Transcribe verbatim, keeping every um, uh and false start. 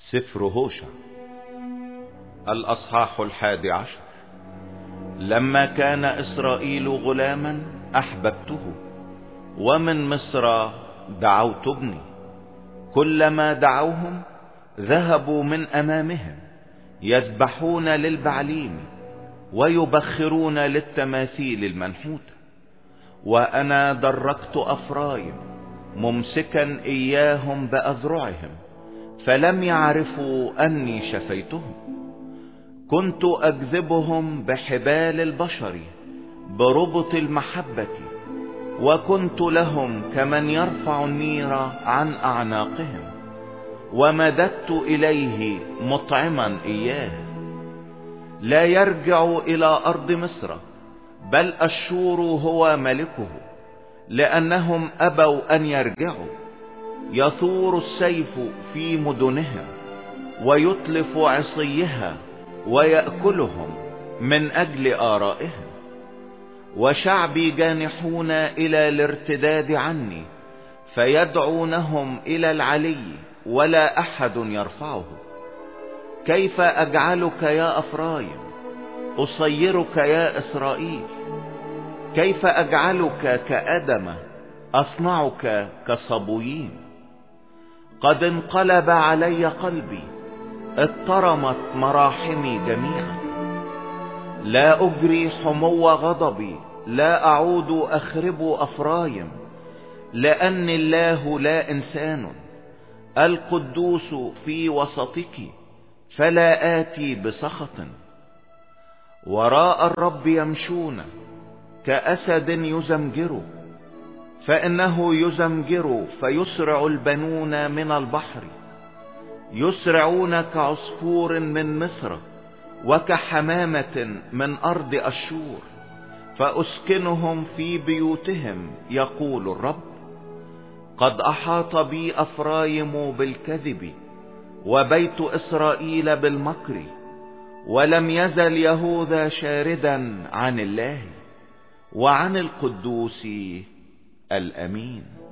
سفر هوشع الأصحاح الحادي عشر. لما كان إسرائيل غلاما أحببته، ومن مصر دعوت ابني. كلما دعوهم ذهبوا من أمامهم، يذبحون للبعليم ويبخرون للتماثيل المنحوتة. وأنا دركت أفرايم ممسكا إياهم بأذرعهم، فلم يعرفوا أني شفيتهم. كنت أجذبهم بحبال البشر بربط المحبة، وكنت لهم كمن يرفع النير عن أعناقهم، ومددت إليه مطعما إياه. لا يرجع إلى أرض مصر، بل أشور هو ملكه، لأنهم أبوا أن يرجعوا. يثور السيف في مدنهم، ويتلف عصيها، ويأكلهم من أجل آرائهم. وشعبي جانحون إلى الارتداد عني، فيدعونهم إلى العلي ولا أحد يرفعه. كيف أجعلك يا أفرايم؟ أصيرك يا إسرائيل. كيف أجعلك كأدم؟ أصنعك كصبويين. قد انقلب علي قلبي، اضطرمت مراحمي جميعا. لا أجري حمو غضبي، لا أعود أخرب أفرايم، لأن الله لا إنسان، القدوس في وسطك، فلا آتي بسخط. وراء الرب يمشون كأسد يزمجر، فإنه يزمجر فيسرع البنون من البحر. يسرعون كعصفور من مصر، وكحمامة من أرض أشور. فأسكنهم في بيوتهم، يقول الرب. قد أحاط بي أفرايم بالكذب، وبيت إسرائيل بالمكر، ولم يزل يهوذا شاردا عن الله وعن القدوس الأمين.